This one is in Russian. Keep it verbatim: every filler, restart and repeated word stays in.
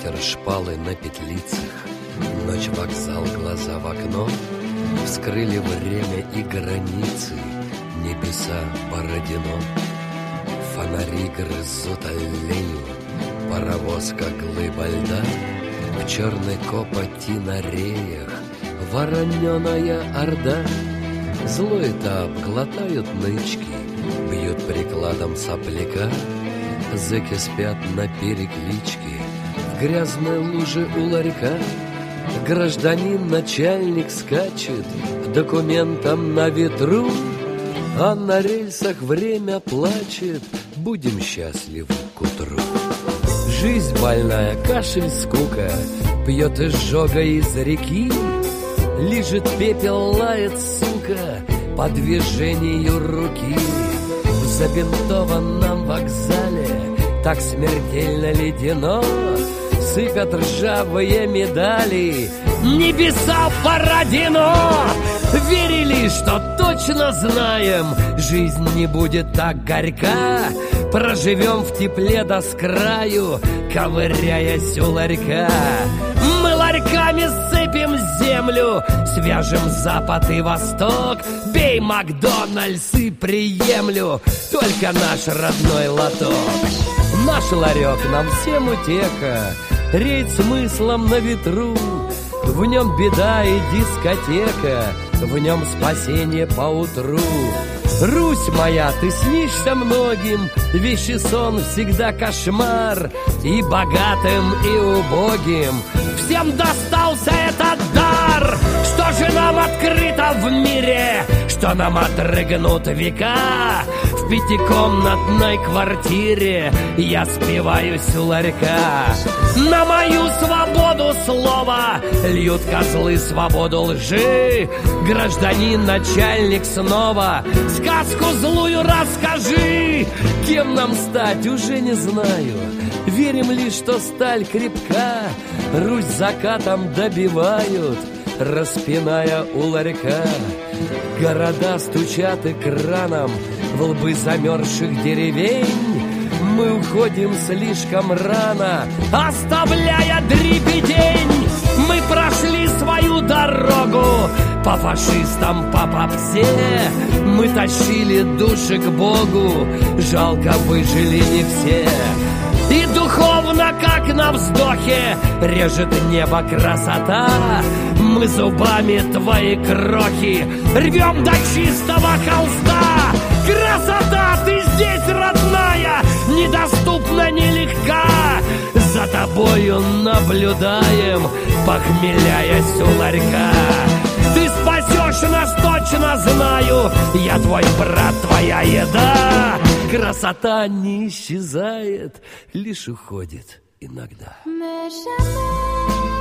ветер, шпалы на петлицах. Ночь, вокзал, глаза в окно вскрыли время и границы. Небеса Бородино. Фонари грызут аллею, паровоз, как глыба льда. В черной копоти на реях вороненая орда. Злой этап глотают нычки, бьют прикладом сопляка. Зэки спят на перекличке в грязной луже у ларька. Гражданин начальник скачет документом на ветру, а на рельсах время плачет. Будем счастливы к утру. Жизнь больная, кашель, скука, пьет изжога из реки. Лижет пепел, лает сука по движению руки. В забинтованном вокзале так смертельно ледяно сыпят ржавые медали. Небеса Бородино! Верили, что точно знаем, жизнь не будет так горька. Проживем в тепле до скраю, ковыряясь у ларька. Мы ларьками сыпем землю, свяжем запад и восток. Бей, Макдональдс, и приемлю только наш родной лоток. Наш ларек нам всем утеха, рейд смыслом на ветру. В нем беда и дискотека, в нем спасение поутру. Русь моя, ты снишься многим, вещий сон всегда кошмар. И богатым, и убогим всем достался этот дар. Что же нам открыто в мире, что нам отрыгнут века? В пятикомнатной квартире я спиваюсь у ларька. На мою свободу слова льют козлы свободу лжи. Гражданин начальник снова сказку злую расскажи. Кем нам стать, уже не знаю. Верим лишь, что сталь крепка. Русь закатом добивают, распиная у ларька. Города стучат экраном в лбы замерзших деревень. Мы уходим слишком рано, оставляя дребедень. Мы прошли свою дорогу по фашистам, по попсе. Мы тащили души к Богу, жалко выжили не все. И духовно, как на вздохе, режет небо красота. Мы зубами твои крохи рвем до чистого холста. Красота, ты здесь, родная, недоступна, нелегка. За тобою наблюдаем, похмеляясь у ларька. Ты спасешь нас, точно знаю, я твой брат, твоя еда. Красота не исчезает, лишь уходит иногда.